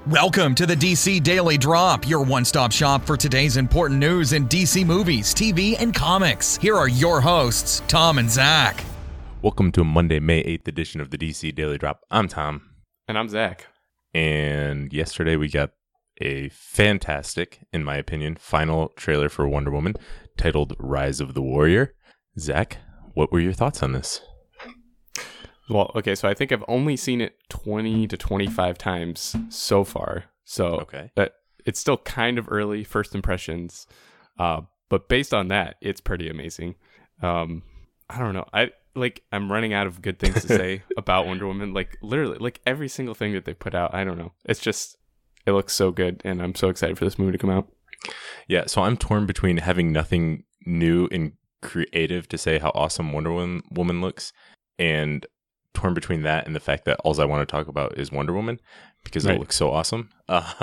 Welcome to the DC Daily Drop, your one-stop shop for today's important news in DC movies, TV, and comics. Here are your hosts, Tom and Zach. Welcome to Monday, May 8th edition of the DC Daily Drop. I'm Tom. And I'm Zach. And yesterday we got a fantastic, in my opinion, final trailer for Wonder Woman titled Rise of the Warrior. Zach, what were your thoughts on this? Well, okay, so I think I've only seen it 20 to 25 times so far. So it's still kind of early first impressions. But based on that, it's pretty amazing. I don't know. I'm running out of good things to say about Wonder Woman. Like literally, like every single thing that they put out, I don't know. It looks so good, and I'm so excited for this movie to come out. Yeah, so I'm torn between having nothing new and creative to say how awesome Wonder Woman looks, and torn between that and the fact that all I want to talk about is Wonder Woman because it looks so awesome.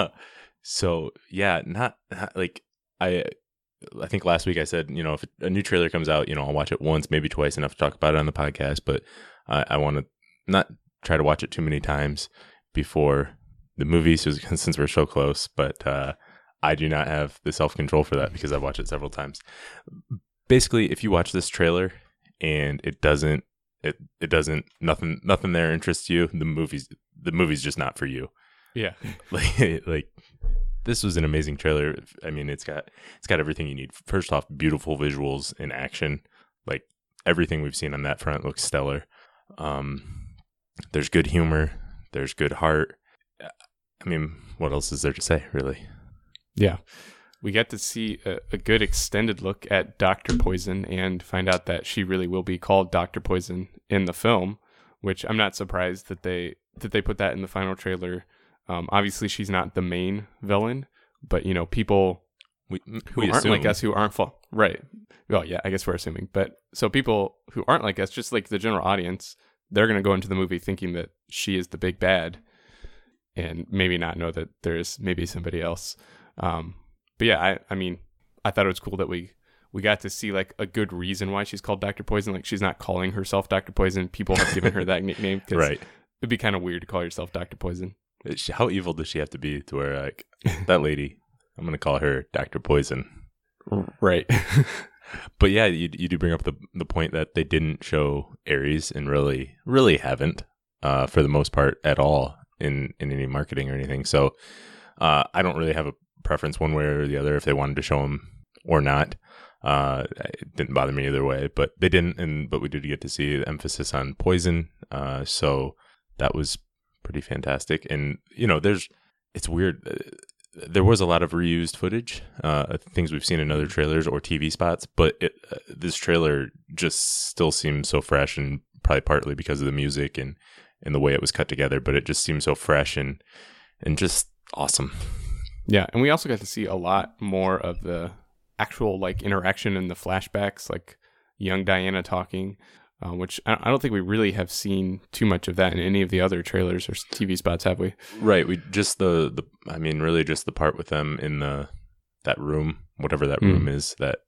So yeah, not like I think last week I said, if a new trailer comes out, I'll watch it once, maybe twice, enough to talk about it on the podcast. But I want to not try to watch it too many times before the movie, since we're so close. But I do not have the self-control for that because I've watched it several times. Basically, if you watch this trailer and it doesn't, nothing there interests you, the movie's just not for you. Yeah. like this was an amazing trailer. I mean, it's got everything you need. First off, beautiful visuals and action. Like everything we've seen on that front looks stellar. There's good humor. There's good heart. I mean, what else is there to say, really? Yeah. We get to see a good extended look at Dr. Poison and find out that she really will be called Dr. Poison in the film, which I'm not surprised that they put that in the final trailer. Obviously, she's not the main villain, but people who aren't like us, who aren't right. Well, yeah, I guess we're assuming. But so people who aren't like us, just like the general audience, they're going to go into the movie thinking that she is the big bad, and maybe not know that there's maybe somebody else. But yeah, I mean, I thought it was cool that we got to see like a good reason why she's called Dr. Poison. Like she's not calling herself Dr. Poison. People have given her that nickname. Right. It'd be kind of weird to call yourself Dr. Poison. How evil does she have to be to where like that lady, I'm going to call her Dr. Poison. Right. But yeah, you do bring up the point that they didn't show Ares and really haven't for the most part at all in any marketing or anything. So I don't really have a preference one way or the other if they wanted to show him or not. It didn't bother me either way, but they didn't. But we did get to see the emphasis on poison, so that was pretty fantastic. And it's weird. There was a lot of reused footage, things we've seen in other trailers or TV spots, but this trailer just still seems so fresh, and probably partly because of the music and the way it was cut together. But it just seems so fresh and just awesome. Yeah, and we also got to see a lot more of the actual like interaction in the flashbacks, like young Diana talking, which I don't think we really have seen too much of that in any of the other trailers or TV spots, have we? Right. We just really just the part with them in that room, whatever that room is, that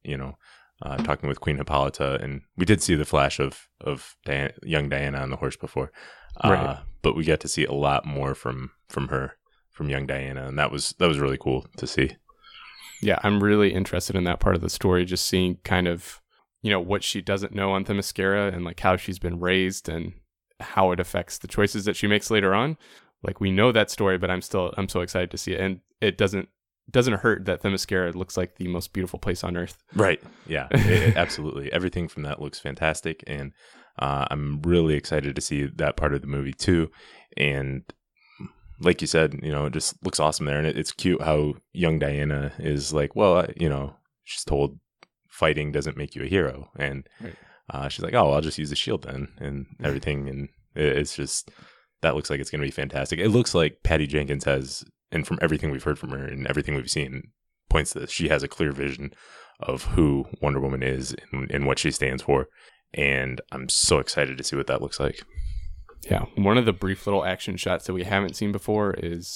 talking with Queen Hippolyta, and we did see the flash of young Diana on the horse before, right. But we got to see a lot more from her. From young Diana, and that was really cool to see. Yeah, I'm really interested in that part of the story, just seeing kind of what she doesn't know on Themyscira and like how she's been raised and how it affects the choices that she makes later on. Like we know that story, but I'm so excited to see it, and it doesn't hurt that Themyscira looks like the most beautiful place on earth. Right. Yeah, absolutely. Everything from that looks fantastic, and I'm really excited to see that part of the movie too. And like you said, it just looks awesome there. And it's cute how young Diana is like, well, she's told fighting doesn't make you a hero. And she's like, oh, I'll just use the shield then and everything. And it's just, that looks like it's going to be fantastic. It looks like Patty Jenkins has, and from everything we've heard from her and everything we've seen, points to this. She has a clear vision of who Wonder Woman is and what she stands for. And I'm so excited to see what that looks like. Yeah, one of the brief little action shots that we haven't seen before is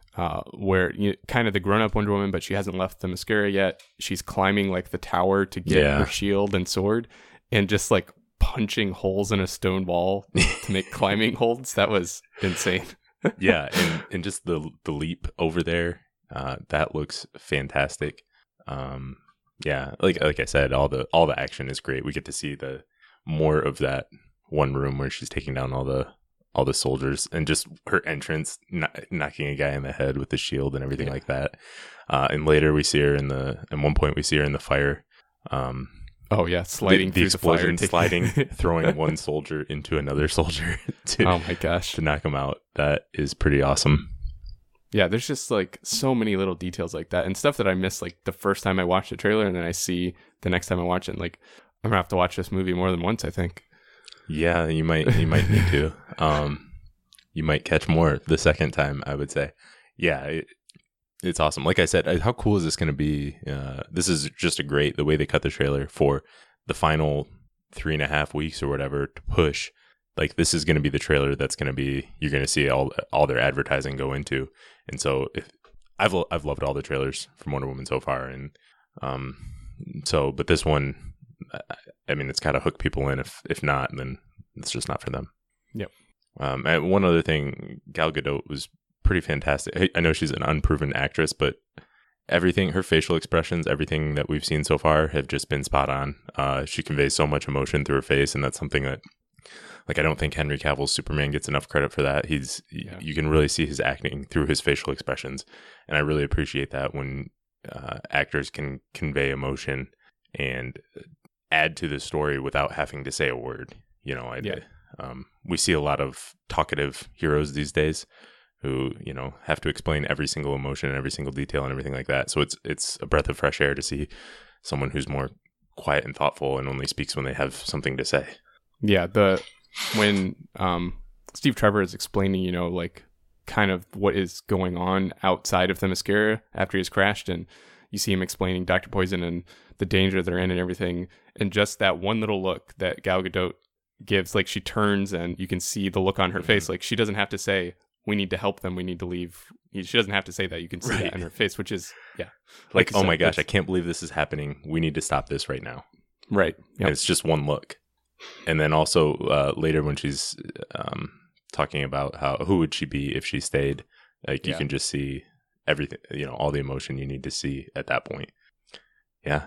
where kind of the grown-up Wonder Woman, but she hasn't left Themyscira yet. She's climbing like the tower to get her shield and sword, and just like punching holes in a stone wall to make climbing holds. That was insane. Yeah, and just the leap over there, that looks fantastic. Yeah, like I said, all the action is great. We get to see the more of that one room where she's taking down all the soldiers, and just her entrance, knocking a guy in the head with the shield and everything like that. And later we see her at one point we see her in the fire. Oh yeah, sliding the through explosion, the fire, sliding, throwing one soldier into another soldier oh my gosh, to knock him out. That is pretty awesome. Yeah, there's just like so many little details like that and stuff that I missed like the first time I watched the trailer, and then I see the next time I watch it. And, like, I'm gonna have to watch this movie more than once, I think. Yeah, you might need to. You might catch more the second time, I would say. Yeah, it's awesome. Like I said, how cool is this going to be? This is just the way they cut the trailer for the final 3.5 weeks or whatever to push. Like, this is going to be the trailer that's going to be, you're going to see all their advertising go into. And so I've loved all the trailers from Wonder Woman so far. And but this one, I mean, it's got to hook people in. If not, then it's just not for them. Yep. And one other thing, Gal Gadot was pretty fantastic. I know she's an unproven actress, but her facial expressions, everything that we've seen so far have just been spot on. She conveys so much emotion through her face, and that's something that, like, I don't think Henry Cavill's Superman gets enough credit for that. You can really see his acting through his facial expressions, and I really appreciate that when actors can convey emotion and add to the story without having to say a word. You know, we see a lot of talkative heroes these days who, you know, have to explain every single emotion and every single detail and everything like that. So it's a breath of fresh air to see someone who's more quiet and thoughtful and only speaks when they have something to say. Yeah, when Steve Trevor is explaining, you know, like kind of what is going on outside of Themyscira after he's crashed, and you see him explaining Dr. Poison and the danger they're in and everything, and just that one little look that Gal Gadot gives, like, she turns and you can see the look on her face. Like, she doesn't have to say, we need to help them, we need to leave. She doesn't have to say that. You can see that in her face, which is, yeah. Like oh my gosh, I can't believe this is happening. We need to stop this right now. Right. Yep. And it's just one look. And then also later when she's talking about who would she be if she stayed, like, you can just see everything, you know, all the emotion you need to see at that point. Yeah.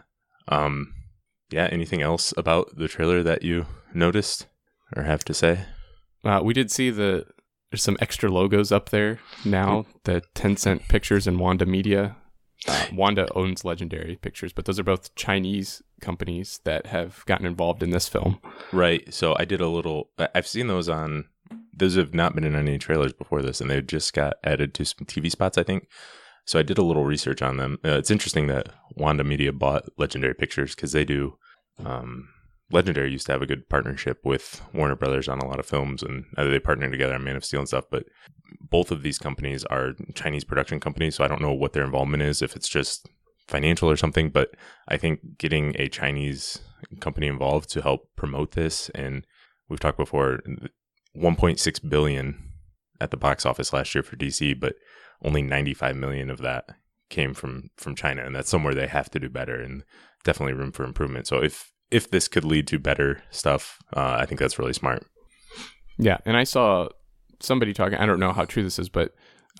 Anything else about the trailer that you noticed or have to say? We did see there's some extra logos up there now, the Tencent Pictures and Wanda Media. Wanda owns Legendary Pictures, but those are both Chinese companies that have gotten involved in this film. Right. So I've seen those have not been in any trailers before this, and they just got added to some TV spots, I think. So I did a little research on them. It's interesting that Wanda Media bought Legendary Pictures because they do. Legendary used to have a good partnership with Warner Brothers on a lot of films, and they partnered together on Man of Steel and stuff. But both of these companies are Chinese production companies, so I don't know what their involvement is, if it's just financial or something. But I think getting a Chinese company involved to help promote this, and we've talked before, 1.6 billion at the box office last year for DC, but only 95 million of that came from China, and that's somewhere they have to do better, and definitely room for improvement. So if this could lead to better stuff, I think that's really smart. Yeah, and I saw somebody talking, I don't know how true this is, but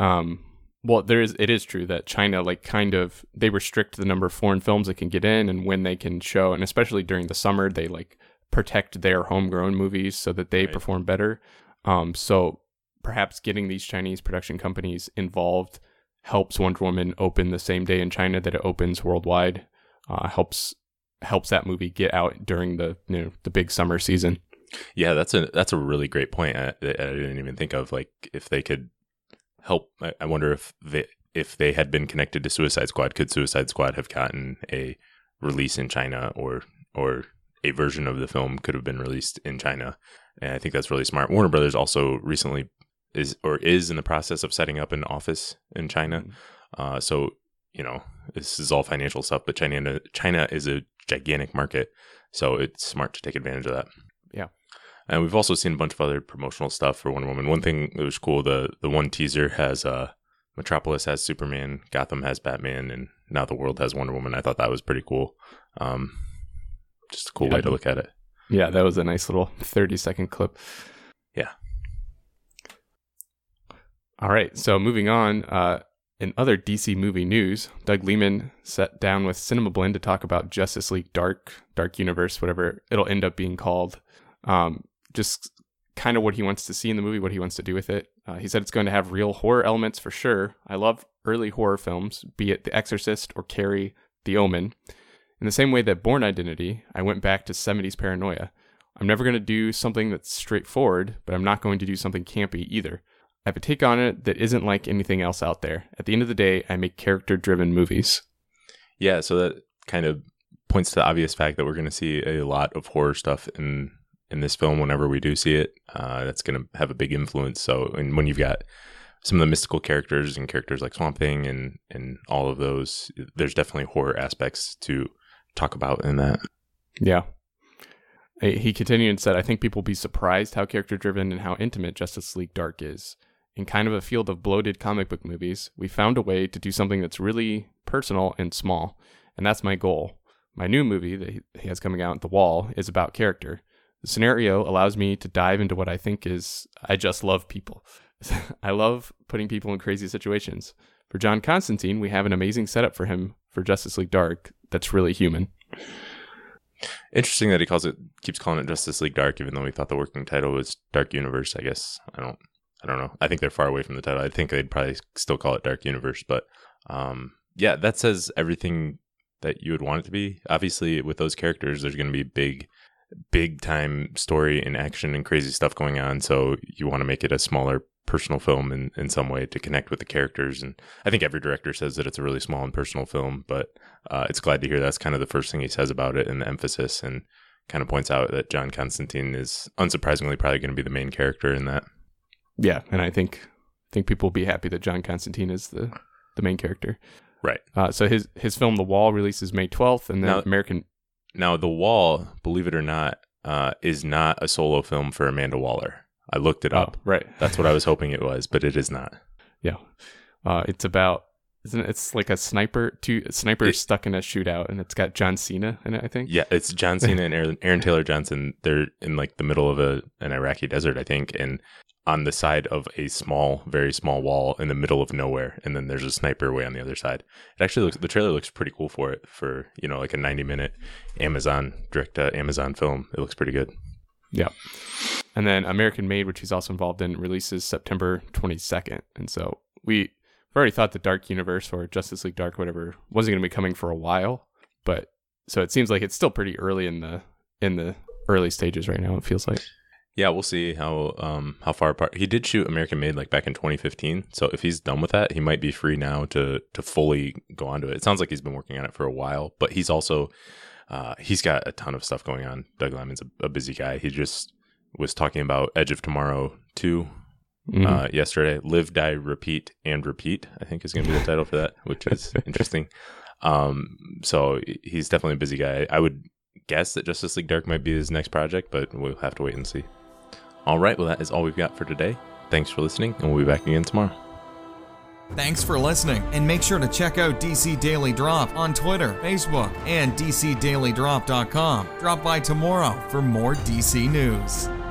it is true that China, like, kind of, they restrict the number of foreign films that can get in and when they can show, and especially during the summer, they, like, protect their homegrown movies so that they perform better. So perhaps getting these Chinese production companies involved helps Wonder Woman open the same day in China that it opens worldwide. Helps that movie get out during the big summer season. Yeah, that's a really great point. I didn't even think of, like, if they could help. I wonder if they had been connected to Suicide Squad, could Suicide Squad have gotten a release in China, or a version of the film could have been released in China? And I think that's really smart. Warner Brothers also recently is in the process of setting up an office in China. So, you know, this is all financial stuff, but China is a gigantic market, so it's smart to take advantage of that. Yeah. And we've also seen a bunch of other promotional stuff for Wonder Woman. One thing that was cool, the one teaser has Metropolis has Superman, Gotham has Batman, and now the world has Wonder Woman. I thought that was pretty cool. Just a cool way to look at it. Yeah, that was a nice little 30-second clip. Yeah. All right, so moving on, in other DC movie news, Doug Liman sat down with Cinema Blend to talk about Justice League Dark Universe, whatever it'll end up being called. Just kind of what he wants to see in the movie, what he wants to do with it. He said it's going to have real horror elements for sure. I love early horror films, be it The Exorcist or Carrie, The Omen. In the same way that Bourne Identity, I went back to 70s paranoia. I'm never going to do something that's straightforward, but I'm not going to do something campy either. I have a take on it that isn't like anything else out there. At the end of the day, I make character-driven movies. Yeah, so that kind of points to the obvious fact that we're going to see a lot of horror stuff in this film whenever we do see it. That's going to have a big influence. So, and when you've got some of the mystical characters and characters like Swamp Thing and all of those, there's definitely horror aspects to talk about in that. Yeah. He continued and said, I think people will be surprised how character-driven and how intimate Justice League Dark is. In kind of a field of bloated comic book movies, we found a way to do something that's really personal and small, and that's my goal. My new movie that he has coming out, The Wall, is about character. The scenario allows me to dive into what I think is, I just love people. I love putting people in crazy situations. For John Constantine, we have an amazing setup for him for Justice League Dark that's really human. Interesting that he keeps calling it Justice League Dark, even though we thought the working title was Dark Universe, I guess. I don't know. I think they're far away from the title. I think they'd probably still call it Dark Universe, but yeah, that says everything that you would want it to be. Obviously, with those characters, there's going to be big time story and action and crazy stuff going on. So you want to make it a smaller personal film in some way to connect with the characters. And I think every director says that it's a really small and personal film, but it's glad to hear that's kind of the first thing he says about it and the emphasis, and kind of points out that John Constantine is unsurprisingly probably going to be the main character in that. Yeah, and I think people will be happy that John Constantine is the main character. Right. So his film The Wall releases May 12th, and then Now, The Wall, believe it or not, is not a solo film for Amanda Waller. I looked it up. Right. That's what I was hoping it was, but it is not. Yeah. It's about, it's like a sniper stuck in a shootout, and it's got John Cena in it, I think. Yeah, it's John Cena and Aaron Taylor Johnson. They're in like the middle of an Iraqi desert, I think, and on the side of a very small wall in the middle of nowhere, and then there's a sniper way on the other side. It actually the trailer looks pretty cool for it, for, like a 90-minute direct Amazon film. It looks pretty good. Yeah. And then American Made, which he's also involved in, releases September 22nd. And so we've already thought the Dark Universe, or Justice League Dark, whatever, wasn't going to be coming for a while, but so it seems like it's still pretty early in the early stages right now, it feels like. Yeah, we'll see how far apart. He did shoot American Made like back in 2015. So if he's done with that, he might be free now to fully go onto it. It sounds like he's been working on it for a while, but he's also he's got a ton of stuff going on. Doug Liman's a busy guy. He just was talking about Edge of Tomorrow 2 yesterday. Live, Die, Repeat, and Repeat, I think is going to be the title for that, which is interesting. So he's definitely a busy guy. I would guess that Justice League Dark might be his next project, but we'll have to wait and see. All right, well, that is all we've got for today. Thanks for listening, and we'll be back again tomorrow. Thanks for listening, and make sure to check out DC Daily Drop on Twitter, Facebook, and DCDailyDrop.com. Drop by tomorrow for more DC news.